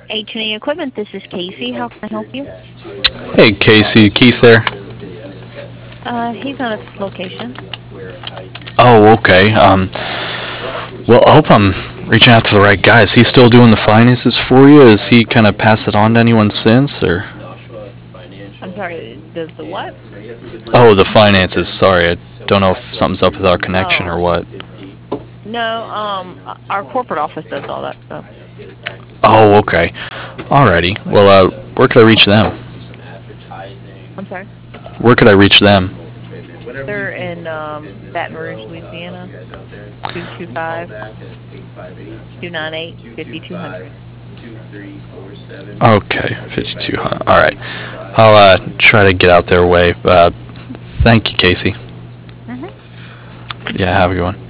H&E Equipment, this is Casey. How can I help you? Hey, Casey, Keith there. He's on a location. Oh, okay. Well, I hope I'm reaching out to the right guy. Is he still doing the finances for you? Has he kind of passed it on to anyone since, or? I'm sorry, does the what? Oh, the finances. Sorry, I don't know if something's up with our connection Oh, or what. no, our corporate office does all that stuff. Oh, okay. Alrighty. Well, where could I reach them? I'm sorry. Where could I reach them? They're in, Baton Rouge, Louisiana, 225-298-5200. Okay, 5200. Alright. I'll try to get out their way. Thank you, Casey. Mm-hmm. Yeah, have a good one.